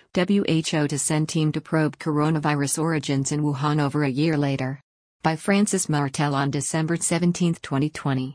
WHO to send team to probe coronavirus origins in Wuhan over a year later. By Francis Martel on December 17, 2020.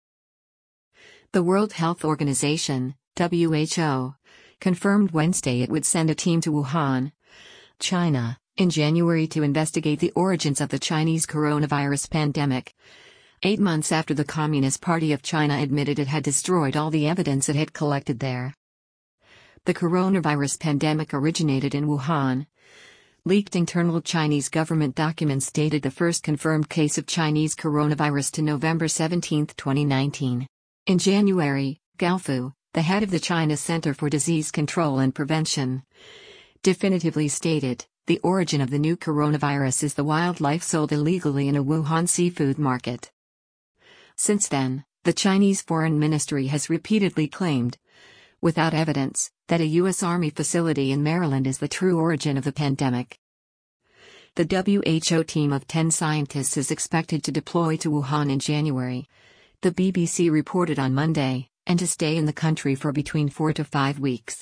The World Health Organization, WHO, confirmed Wednesday it would send a team to Wuhan, China, in January to investigate the origins of the Chinese coronavirus pandemic, 8 months after the Communist Party of China admitted it had destroyed all the evidence it had collected there. The coronavirus pandemic originated in Wuhan. Leaked internal Chinese government documents dated the first confirmed case of Chinese coronavirus to November 17, 2019. In January, Gao Fu, the head of the China Center for Disease Control and Prevention, definitively stated, the origin of the new coronavirus is the wildlife sold illegally in a Wuhan seafood market. Since then, the Chinese Foreign Ministry has repeatedly claimed, without evidence, that a U.S. Army facility in Maryland is the true origin of the pandemic. The WHO team of 10 scientists is expected to deploy to Wuhan in January, the BBC reported on Monday, and to stay in the country for between 4 to 5 weeks.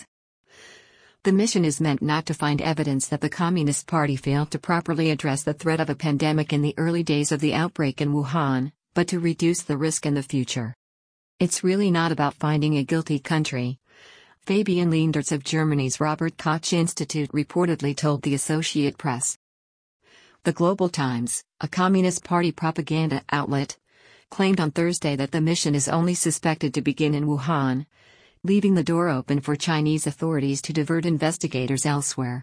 The mission is meant not to find evidence that the Communist Party failed to properly address the threat of a pandemic in the early days of the outbreak in Wuhan, but to reduce the risk in the future. It's really not about finding a guilty country, Fabian Leendertz of Germany's Robert Koch Institute reportedly told the Associated Press. The Global Times, a Communist Party propaganda outlet, claimed on Thursday that the mission is only suspected to begin in Wuhan, leaving the door open for Chinese authorities to divert investigators elsewhere.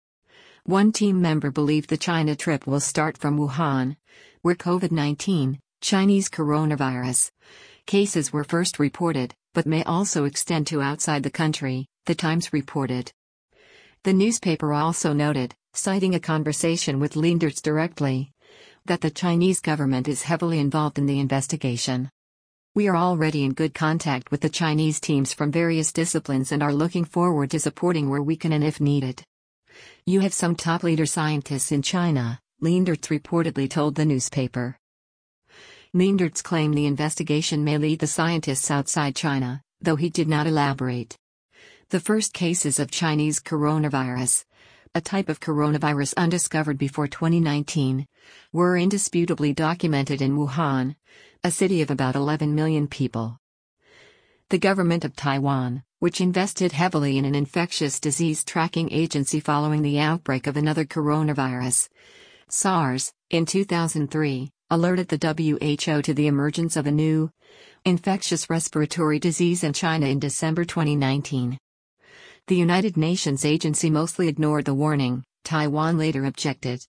One team member believed the China trip will start from Wuhan, where COVID-19, Chinese coronavirus, cases were first reported, but may also extend to outside the country, the Times reported. The newspaper also noted, citing a conversation with Leendertz directly, that the Chinese government is heavily involved in the investigation. We are already in good contact with the Chinese teams from various disciplines and are looking forward to supporting where we can and if needed. You have some top leader scientists in China, Leendertz reportedly told the newspaper. Leendertz claimed the investigation may lead the scientists outside China, though he did not elaborate. The first cases of Chinese coronavirus, a type of coronavirus undiscovered before 2019, were indisputably documented in Wuhan, a city of about 11 million people. The government of Taiwan, which invested heavily in an infectious disease tracking agency following the outbreak of another coronavirus, SARS, in 2003, alerted the WHO to the emergence of a new, infectious respiratory disease in China in December 2019. The United Nations agency mostly ignored the warning, Taiwan later objected.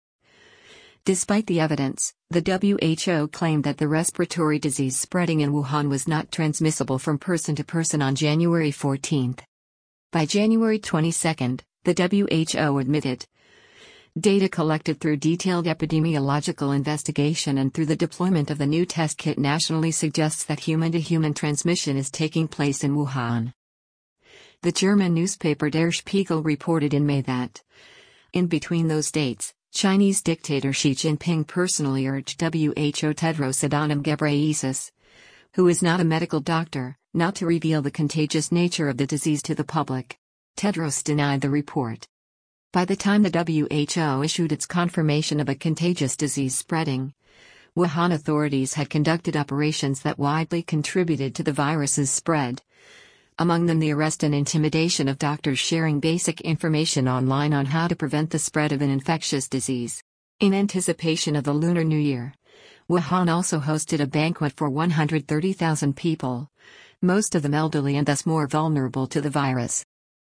Despite the evidence, the WHO claimed that the respiratory disease spreading in Wuhan was not transmissible from person to person on January 14. By January 22, the WHO admitted, data collected through detailed epidemiological investigation and through the deployment of the new test kit nationally suggests that human-to-human transmission is taking place in Wuhan. The German newspaper Der Spiegel reported in May that, in between those dates, Chinese dictator Xi Jinping personally urged WHO Tedros Adhanom Ghebreyesus, who is not a medical doctor, not to reveal the contagious nature of the disease to the public. Tedros denied the report. By the time the WHO issued its confirmation of a contagious disease spreading, Wuhan authorities had conducted operations that widely contributed to the virus's spread, among them the arrest and intimidation of doctors sharing basic information online on how to prevent the spread of an infectious disease. In anticipation of the Lunar New Year, Wuhan also hosted a banquet for 130,000 people, most of them elderly and thus more vulnerable to the virus.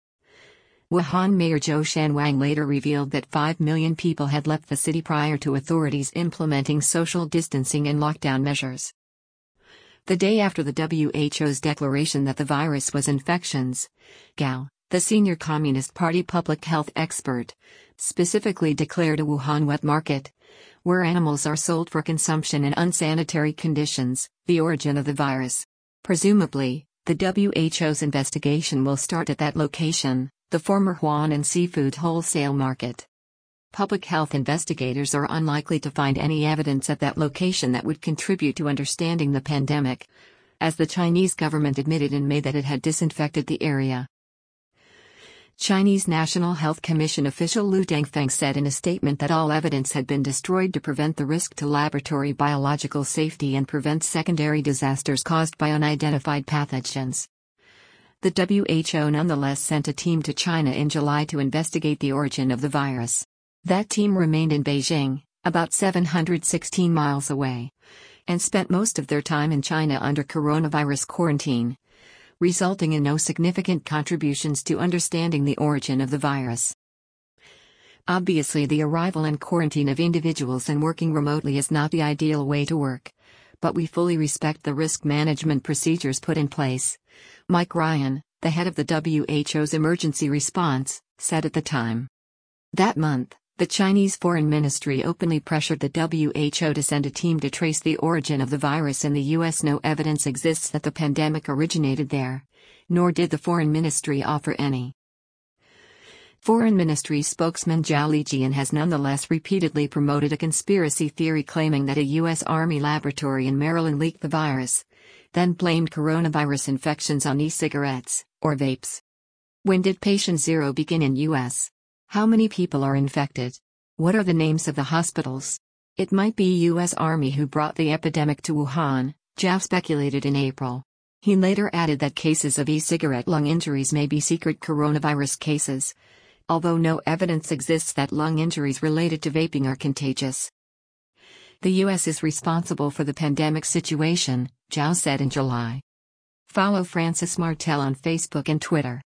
Wuhan Mayor Zhou Shanwang later revealed that 5 million people had left the city prior to authorities implementing social distancing and lockdown measures. The day after the WHO's declaration that the virus was infections, Gao, the senior Communist Party public health expert, specifically declared a Wuhan wet market, where animals are sold for consumption in unsanitary conditions, the origin of the virus. Presumably, the WHO's investigation will start at that location, the former Huanan seafood wholesale market. Public health investigators are unlikely to find any evidence at that location that would contribute to understanding the pandemic, as the Chinese government admitted in May that it had disinfected the area. Chinese National Health Commission official Lu Dengfeng said in a statement that all evidence had been destroyed to prevent the risk to laboratory biological safety and prevent secondary disasters caused by unidentified pathogens. The WHO nonetheless sent a team to China in July to investigate the origin of the virus. That team remained in Beijing, about 716 miles away, and spent most of their time in China under coronavirus quarantine, resulting in no significant contributions to understanding the origin of the virus. Obviously, the arrival and quarantine of individuals and working remotely is not the ideal way to work, but we fully respect the risk management procedures put in place, Mike Ryan, the head of the WHO's emergency response, said at the time. That month, the Chinese Foreign Ministry openly pressured the WHO to send a team to trace the origin of the virus in the U.S. No evidence exists that the pandemic originated there, nor did the Foreign Ministry offer any. Foreign Ministry spokesman Zhao Lijian has nonetheless repeatedly promoted a conspiracy theory claiming that a U.S. Army laboratory in Maryland leaked the virus, then blamed coronavirus infections on e-cigarettes, or vapes. When did patient zero begin in U.S.? How many people are infected? What are the names of the hospitals? It might be U.S. Army who brought the epidemic to Wuhan, Zhao speculated in April. He later added that cases of e-cigarette lung injuries may be secret coronavirus cases, although no evidence exists that lung injuries related to vaping are contagious. The U.S. is responsible for the pandemic situation, Zhao said in July. Follow Francis Martel on Facebook and Twitter.